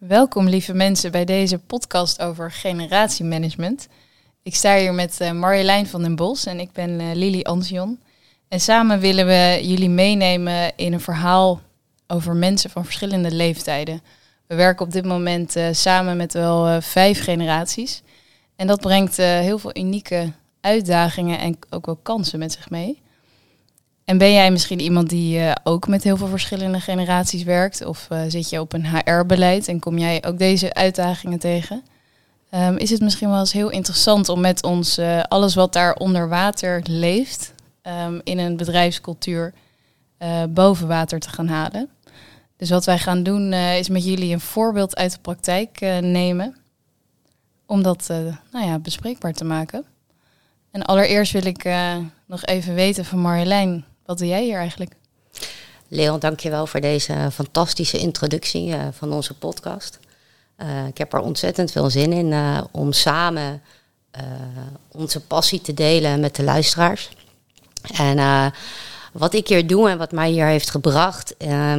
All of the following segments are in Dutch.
Welkom lieve mensen bij deze podcast over generatiemanagement. Ik sta hier met Marjolein van den Bos en ik ben Lily Ansion. En samen willen we jullie meenemen in een verhaal over mensen van verschillende leeftijden. We werken op dit moment samen met wel 5 generaties. En dat brengt heel veel unieke uitdagingen en ook wel kansen met zich mee. En ben jij misschien iemand die ook met heel veel verschillende generaties werkt? Of zit je op een HR-beleid en kom jij ook deze uitdagingen tegen? Is het misschien wel eens heel interessant om met ons alles wat daar onder water leeft... in een bedrijfscultuur boven water te gaan halen. Dus wat wij gaan doen is met jullie een voorbeeld uit de praktijk nemen. Om dat bespreekbaar te maken. En allereerst wil ik nog even weten van Marjolein, wat doe jij hier eigenlijk? Leon, dankjewel voor deze fantastische introductie van onze podcast. Ik heb er ontzettend veel zin in om samen onze passie te delen met de luisteraars. En wat ik hier doe en wat mij hier heeft gebracht,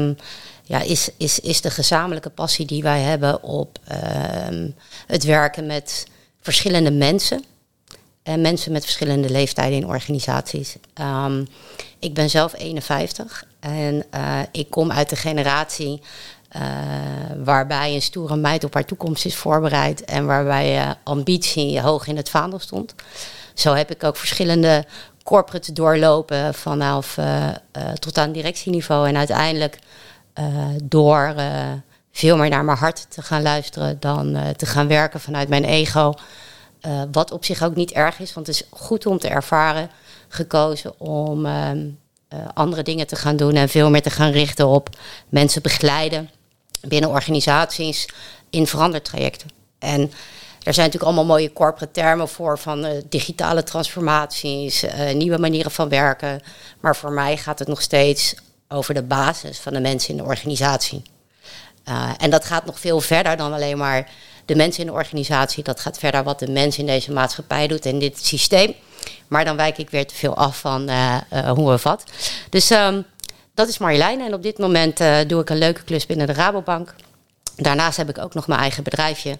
is de gezamenlijke passie die wij hebben op het werken met verschillende mensen. En mensen met verschillende leeftijden in organisaties. Ik ben zelf 51 en ik kom uit de generatie waarbij een stoere meid op haar toekomst is voorbereid en waarbij ambitie hoog in het vaandel stond. Zo heb ik ook verschillende corporates doorlopen vanaf tot aan directieniveau en uiteindelijk door veel meer naar mijn hart te gaan luisteren dan te gaan werken vanuit mijn ego. Wat op zich ook niet erg is, want het is goed om te ervaren, gekozen om andere dingen te gaan doen en veel meer te gaan richten op mensen begeleiden binnen organisaties in verandertrajecten. En er zijn natuurlijk allemaal mooie corporate termen voor van digitale transformaties, nieuwe manieren van werken. Maar voor mij gaat het nog steeds over de basis van de mensen in de organisatie. En dat gaat nog veel verder dan alleen maar de mensen in de organisatie. Dat gaat verder wat de mens in deze maatschappij doet en dit systeem. Maar dan wijk ik weer te veel af van hoe of wat. Dus dat is Marjolein. En op dit moment doe ik een leuke klus binnen de Rabobank. Daarnaast heb ik ook nog mijn eigen bedrijfje.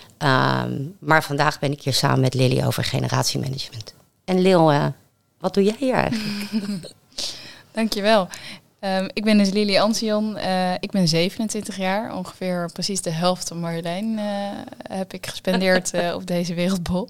Maar vandaag ben ik hier samen met Lily over generatiemanagement. En Lil, wat doe jij hier eigenlijk? Dankjewel. Ik ben dus Lily Ansion. Ik ben 27 jaar. Ongeveer precies de helft van Marjolein heb ik gespendeerd op deze wereldbol.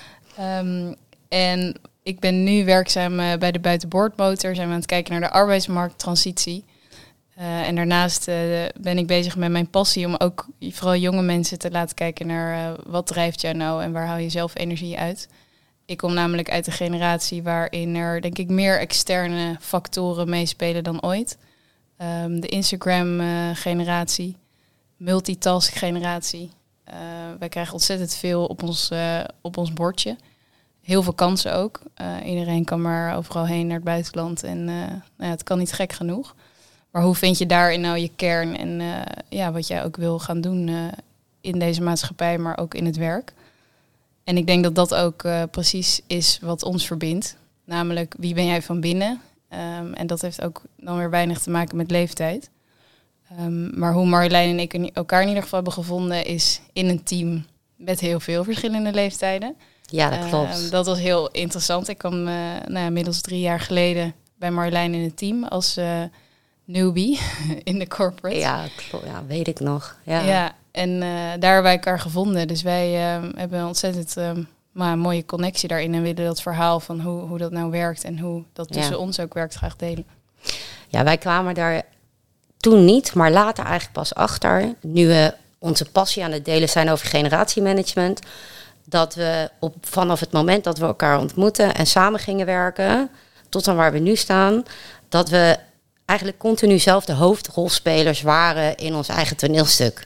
En ik ben nu werkzaam bij de Buitenboordmotor. Zijn we aan het kijken naar de arbeidsmarkttransitie. En daarnaast ben ik bezig met mijn passie om ook vooral jonge mensen te laten kijken naar wat drijft jou nou en waar haal je zelf energie uit. Ik kom namelijk uit een generatie waarin er denk ik meer externe factoren meespelen dan ooit. De Instagram-generatie, multitask-generatie. Wij krijgen ontzettend veel op ons bordje. Heel veel kansen ook. Iedereen kan maar overal heen naar het buitenland en het kan niet gek genoeg. Maar hoe vind je daarin nou je kern en wat jij ook wil gaan doen in deze maatschappij, maar ook in het werk? En ik denk dat dat ook precies is wat ons verbindt. Namelijk, wie ben jij van binnen? En dat heeft ook dan weer weinig te maken met leeftijd. Maar hoe Marjolein en ik elkaar in ieder geval hebben gevonden is in een team met heel veel verschillende leeftijden. Ja, dat klopt. Dat was heel interessant. Ik kwam inmiddels 3 jaar geleden bij Marjolein in het team als newbie in de corporate. Ja, klopt. Ja, weet ik nog. Ja, en daar hebben wij elkaar gevonden. Dus wij hebben een ontzettend mooie connectie daarin en willen dat verhaal van hoe dat nou werkt en hoe dat tussen ons ook werkt graag delen. Ja, wij kwamen daar toen niet, maar later eigenlijk pas achter, nu we onze passie aan het delen zijn over generatiemanagement, dat we vanaf het moment dat we elkaar ontmoeten en samen gingen werken, tot aan waar we nu staan, dat we eigenlijk continu zelf de hoofdrolspelers waren in ons eigen toneelstuk.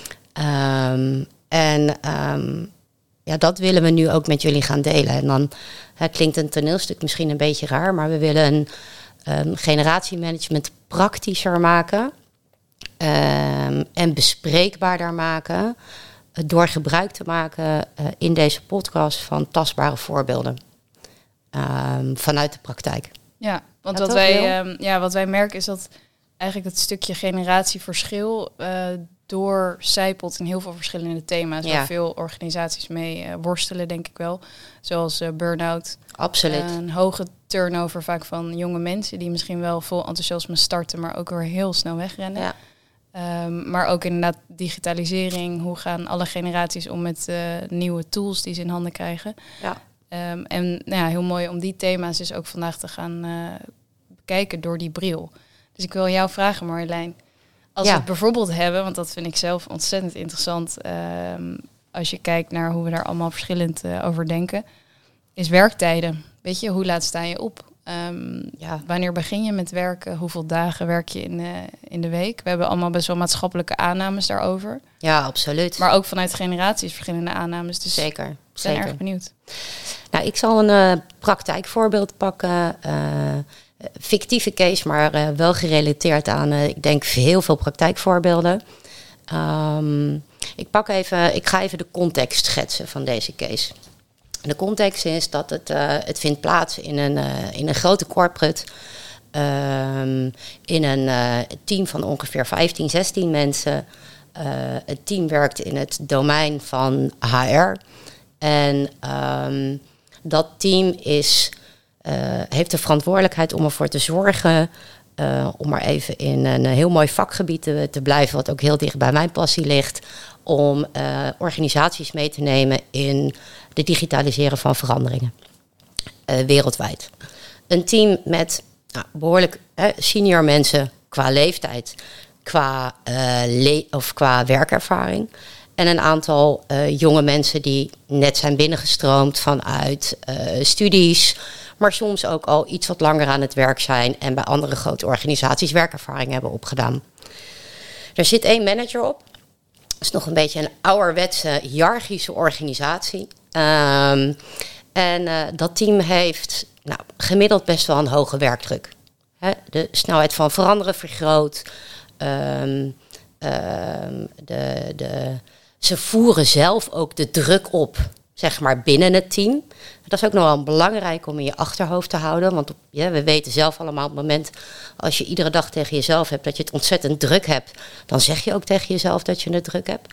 Dat willen we nu ook met jullie gaan delen. En dan klinkt een toneelstuk misschien een beetje raar, maar we willen een generatiemanagement praktischer maken en bespreekbaarder maken door gebruik te maken in deze podcast van tastbare voorbeelden vanuit de praktijk. Ja, want wat wij merken is dat eigenlijk het stukje generatieverschil doorcijpelt in heel veel verschillende thema's. Waar veel organisaties mee worstelen, denk ik wel. Zoals burn-out. Absoluut. Een hoge turnover vaak van jonge mensen die misschien wel vol enthousiasme starten, maar ook weer heel snel wegrennen. Ja. Maar ook inderdaad digitalisering. Hoe gaan alle generaties om met nieuwe tools die ze in handen krijgen? Ja. En heel mooi om die thema's dus ook vandaag te gaan bekijken door die bril. Dus ik wil jou vragen, Marjolein. Als we het bijvoorbeeld hebben, want dat vind ik zelf ontzettend interessant. Als je kijkt naar hoe we daar allemaal verschillend over denken. Is werktijden. Weet je, hoe laat sta je op? Wanneer begin je met werken? Hoeveel dagen werk je in de week? We hebben allemaal best wel maatschappelijke aannames daarover. Ja, absoluut. Maar ook vanuit generaties verschillende aannames. Dus zeker. Ik ben erg benieuwd. Nou, ik zal een praktijkvoorbeeld pakken. Fictieve case, maar wel gerelateerd aan, ik denk, heel veel praktijkvoorbeelden. Ik ga even de context schetsen van deze case. De context is dat het vindt plaats in een grote corporate. In een team van ongeveer 15, 16 mensen. Het team werkt in het domein van HR. En dat team heeft de verantwoordelijkheid om ervoor te zorgen, om maar even in een heel mooi vakgebied te blijven, wat ook heel dicht bij mijn passie ligt, om organisaties mee te nemen in de digitaliseren van veranderingen wereldwijd. Een team met behoorlijk senior mensen qua leeftijd, qua werkervaring. En een aantal jonge mensen die net zijn binnengestroomd vanuit studies, maar soms ook al iets wat langer aan het werk zijn en bij andere grote organisaties werkervaring hebben opgedaan. Er zit 1 manager op. Dat is nog een beetje een ouderwetse, hiërarchische organisatie. Dat team heeft gemiddeld best wel een hoge werkdruk. De snelheid van veranderen vergroot. Ze voeren zelf ook de druk op, zeg maar, binnen het team. Dat is ook nog wel belangrijk om in je achterhoofd te houden. Want we weten zelf allemaal op het moment, als je iedere dag tegen jezelf hebt dat je het ontzettend druk hebt, dan zeg je ook tegen jezelf dat je het druk hebt.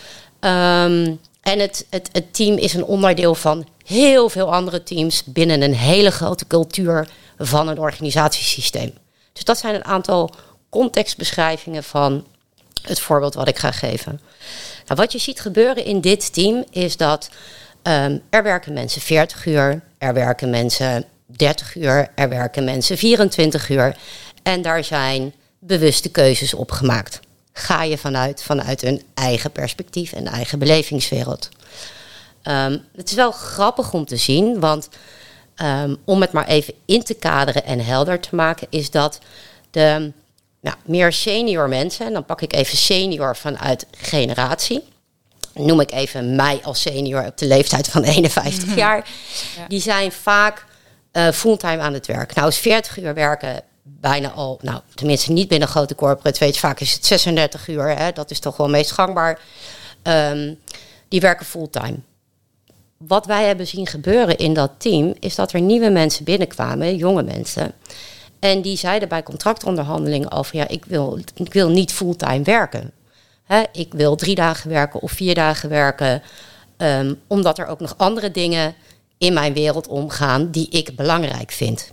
En het team is een onderdeel van heel veel andere teams binnen een hele grote cultuur van een organisatiesysteem. Dus dat zijn een aantal contextbeschrijvingen van het voorbeeld wat ik ga geven. Nou, wat je ziet gebeuren in dit team is dat er werken mensen 40 uur, er werken mensen 30 uur, er werken mensen 24 uur. En daar zijn bewuste keuzes op gemaakt. Ga je vanuit hun eigen perspectief en eigen belevingswereld. Het is wel grappig om te zien, want om het maar even in te kaderen en helder te maken, is dat de meer senior mensen, en dan pak ik even senior vanuit generatie, noem ik even mij als senior op de leeftijd van 51 jaar, die zijn vaak fulltime aan het werk. Nou is 40 uur werken bijna al, tenminste niet binnen grote corporates, weet je, vaak is het 36 uur, hè, dat is toch wel meest gangbaar. Die werken fulltime. Wat wij hebben zien gebeuren in dat team, is dat er nieuwe mensen binnenkwamen, jonge mensen. En die zeiden bij contractonderhandelingen al van ik wil niet fulltime werken. Ik wil 3 dagen werken of 4 dagen werken. Omdat er ook nog andere dingen in mijn wereld omgaan die ik belangrijk vind.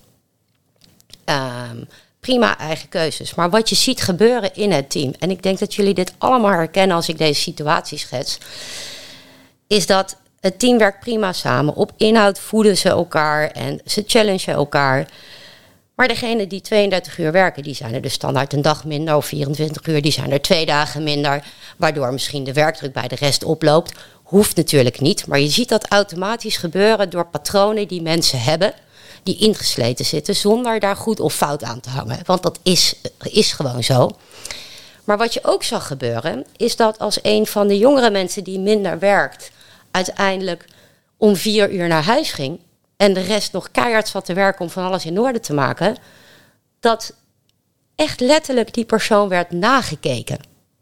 Prima eigen keuzes. Maar wat je ziet gebeuren in het team, en ik denk dat jullie dit allemaal herkennen als ik deze situatie schets, is dat het team werkt prima samen. Op inhoud voeden ze elkaar en ze challengen elkaar. Maar degenen die 32 uur werken, die zijn er dus standaard een dag minder, of 24 uur, die zijn er 2 dagen minder, waardoor misschien de werkdruk bij de rest oploopt. Hoeft natuurlijk niet, maar je ziet dat automatisch gebeuren door patronen die mensen hebben, die ingesleten zitten, zonder daar goed of fout aan te hangen. Want dat is gewoon zo. Maar wat je ook zag gebeuren, is dat als een van de jongere mensen die minder werkt, uiteindelijk om 4 uur naar huis ging, en de rest nog keihard zat te werken om van alles in orde te maken, dat echt letterlijk die persoon werd nagekeken.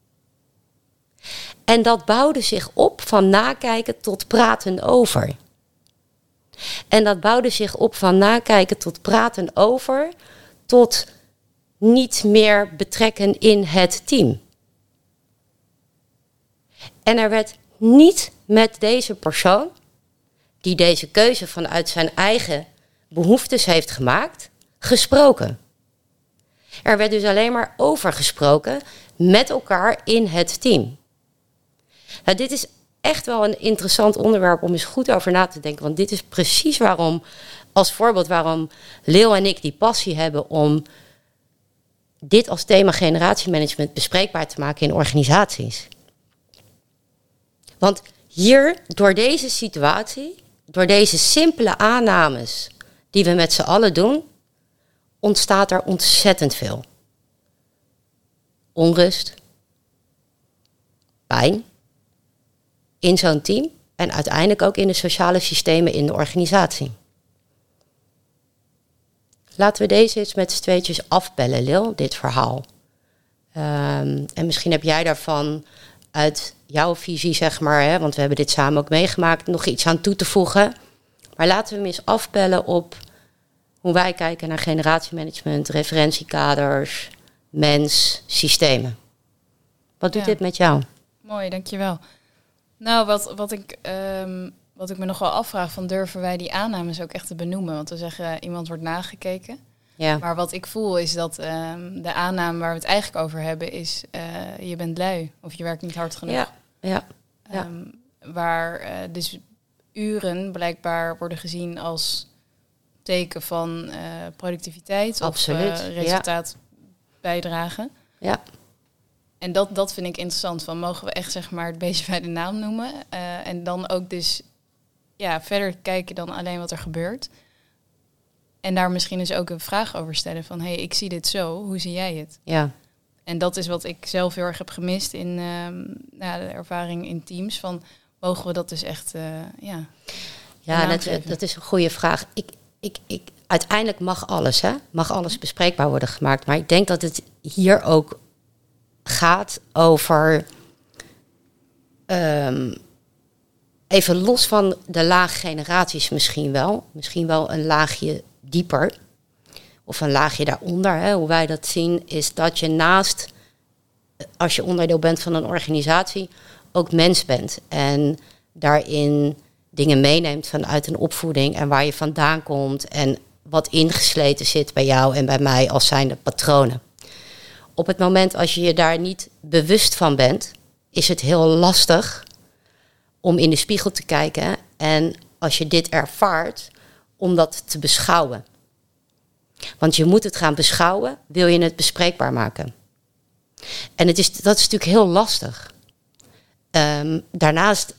En dat bouwde zich op van nakijken tot praten over. En dat bouwde zich op van nakijken tot praten over, tot niet meer betrekken in het team. En er werd niet met deze persoon, die deze keuze vanuit zijn eigen behoeftes heeft gemaakt, gesproken. Er werd dus alleen maar over gesproken met elkaar in het team. Nou, dit is echt wel een interessant onderwerp om eens goed over na te denken. Want dit is precies waarom, als voorbeeld, waarom Leel en ik die passie hebben om dit als thema generatiemanagement bespreekbaar te maken in organisaties. Want hier, door deze situatie, door deze simpele aannames die we met z'n allen doen, ontstaat er ontzettend veel. Onrust, pijn in zo'n team en uiteindelijk ook in de sociale systemen in de organisatie. Laten we deze eens met z'n tweetjes afbellen, Lil, dit verhaal. En misschien heb jij daarvan uit jouw visie, zeg maar, hè, want we hebben dit samen ook meegemaakt, nog iets aan toe te voegen. Maar laten we hem eens afbellen op hoe wij kijken naar generatiemanagement, referentiekaders, mens, systemen. Wat doet dit met jou? Mooi, dankjewel. Nou, wat ik me nog wel afvraag, van durven wij die aannames ook echt te benoemen? Want we zeggen, iemand wordt nagekeken. Ja. Maar wat ik voel is dat de aanname waar we het eigenlijk over hebben is, je bent lui of je werkt niet hard genoeg. Ja. Waar dus uren blijkbaar worden gezien als teken van productiviteit. Absoluut. Of resultaat bijdragen. Ja. En dat vind ik interessant. Van mogen we echt, zeg maar, het beestje bij de naam noemen. En dan ook dus verder kijken dan alleen wat er gebeurt. En daar misschien dus ook een vraag over stellen van, hey, ik zie dit zo, hoe zie jij het? Ja. En dat is wat ik zelf heel erg heb gemist in de ervaring in teams. Van, mogen we dat dus echt, dat is een goede vraag. Uiteindelijk mag alles, hè? Mag alles bespreekbaar worden gemaakt. Maar ik denk dat het hier ook gaat over, even los van de laag generaties misschien wel een laagje dieper of een laagje daaronder. Hè, hoe wij dat zien is dat je naast, als je onderdeel bent van een organisatie, ook mens bent en daarin dingen meeneemt vanuit een opvoeding en waar je vandaan komt en wat ingesleten zit bij jou en bij mij als zijnde patronen. Op het moment als je je daar niet bewust van bent, is het heel lastig om in de spiegel te kijken en als je dit ervaart, om dat te beschouwen. Want je moet het gaan beschouwen, wil je het bespreekbaar maken. En dat is natuurlijk heel lastig. Daarnaast,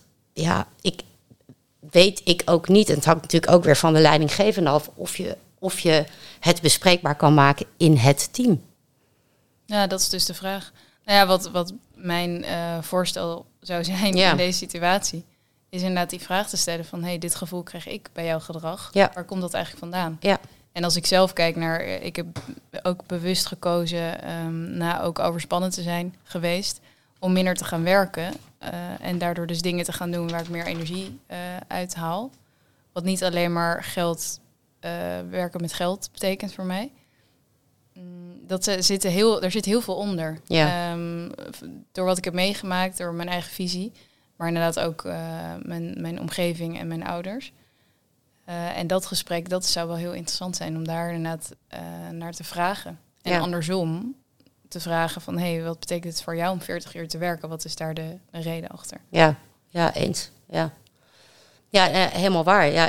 weet ik ook niet, en het hangt natuurlijk ook weer van de leidinggevende af, of je het bespreekbaar kan maken in het team. Ja, dat is dus de vraag. Nou ja, wat mijn voorstel zou zijn in deze situatie, is inderdaad die vraag te stellen van, hey, dit gevoel krijg ik bij jouw gedrag. Ja. Waar komt dat eigenlijk vandaan? Ja. En als ik zelf kijk naar, ik heb ook bewust gekozen, na ook overspannen te zijn geweest, om minder te gaan werken. En daardoor dus dingen te gaan doen waar ik meer energie uit haal. Wat niet alleen maar werken met geld betekent voor mij. Er zit heel veel onder. Ja. Door wat ik heb meegemaakt, door mijn eigen visie. Maar inderdaad ook mijn omgeving en mijn ouders. En dat gesprek, dat zou wel heel interessant zijn om daar inderdaad naar te vragen. En andersom te vragen van, hey, wat betekent het voor jou om 40 uur te werken? Wat is daar de reden achter? Ja, eens. Ja, helemaal waar. Ja,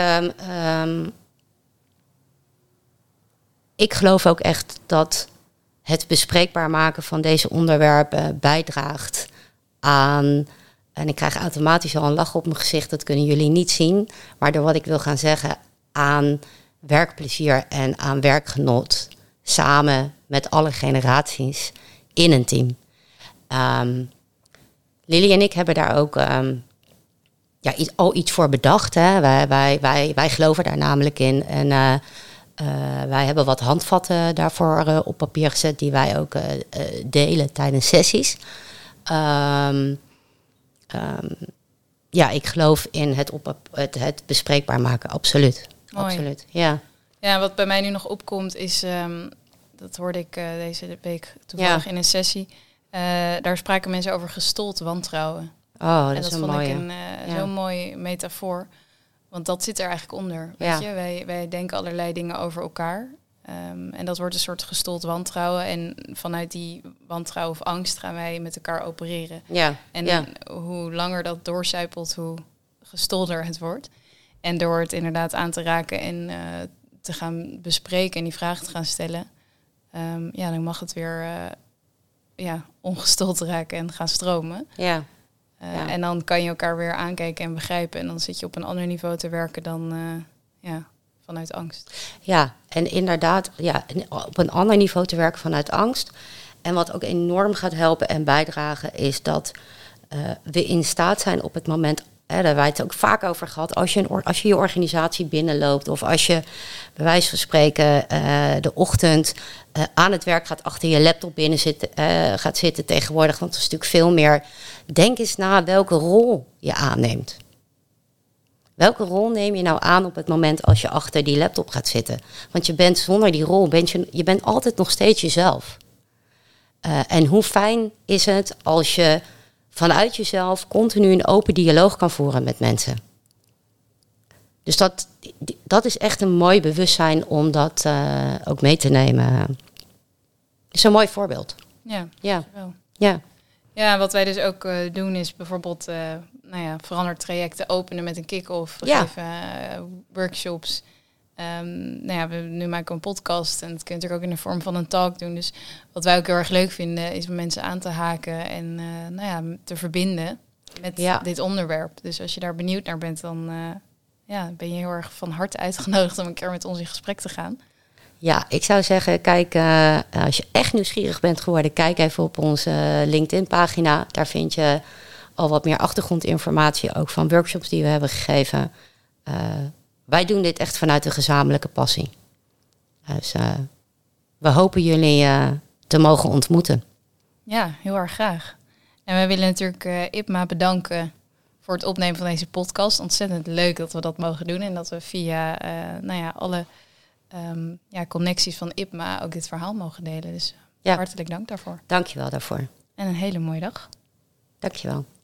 ik geloof ook echt dat het bespreekbaar maken van deze onderwerpen bijdraagt aan, en ik krijg automatisch al een lach op mijn gezicht, dat kunnen jullie niet zien, maar door wat ik wil gaan zeggen, aan werkplezier en aan werkgenot, samen met alle generaties in een team. Lily en ik hebben daar ook al iets voor bedacht. Hè. Wij geloven daar namelijk in. En wij hebben wat handvatten daarvoor op papier gezet, die wij ook delen tijdens sessies. Ik geloof in het bespreekbaar maken, absoluut. Mooi. Absoluut, ja. Ja, wat bij mij nu nog opkomt is, dat hoorde ik deze week toevallig in een sessie. Daar spraken mensen over gestold wantrouwen. Oh, en dat is een vond mooie. ik zo'n mooi metafoor. Want dat zit er eigenlijk onder. Ja. Weet je? Wij denken allerlei dingen over elkaar. En dat wordt een soort gestold wantrouwen. En vanuit die wantrouwen of angst gaan wij met elkaar opereren. Ja. En hoe langer dat doorcijpelt, hoe gestolder het wordt. En door het inderdaad aan te raken en te gaan bespreken en die vragen te gaan stellen, dan mag het weer ongestold raken en gaan stromen. Ja. En dan kan je elkaar weer aankijken en begrijpen. En dan zit je op een ander niveau te werken dan vanuit angst. Ja, en inderdaad, op een ander niveau te werken vanuit angst. En wat ook enorm gaat helpen en bijdragen is dat we in staat zijn op het moment, daar hebben wij het ook vaak over gehad, als je organisatie binnenloopt of als je bij wijze van spreken de ochtend aan het werk gaat, achter je laptop gaat zitten tegenwoordig, want het is natuurlijk veel meer. Denk eens na welke rol je aanneemt. Welke rol neem je nou aan op het moment als je achter die laptop gaat zitten? Want je bent zonder die rol, je bent altijd nog steeds jezelf. En hoe fijn is het als je vanuit jezelf continu een open dialoog kan voeren met mensen. Dus dat is echt een mooi bewustzijn om dat ook mee te nemen. Het is een mooi voorbeeld. Ja. Ja, wat wij dus ook doen is bijvoorbeeld verandertrajecten openen met een kick-off. We geven workshops. Nu maken we een podcast en dat kun je natuurlijk ook in de vorm van een talk doen. Dus wat wij ook heel erg leuk vinden is om mensen aan te haken en te verbinden met dit onderwerp. Dus als je daar benieuwd naar bent, dan ben je heel erg van harte uitgenodigd om een keer met ons in gesprek te gaan. Ja, ik zou zeggen, kijk, als je echt nieuwsgierig bent geworden, kijk even op onze LinkedIn-pagina. Daar vind je al wat meer achtergrondinformatie, ook van workshops die we hebben gegeven. Wij doen dit echt vanuit een gezamenlijke passie. Dus we hopen jullie te mogen ontmoeten. Ja, heel erg graag. En wij willen natuurlijk IPMA bedanken voor het opnemen van deze podcast. Ontzettend leuk dat we dat mogen doen en dat we via alle connecties van IPMA ook dit verhaal mogen delen. Dus hartelijk dank daarvoor. Dankjewel daarvoor. En een hele mooie dag. Dankjewel.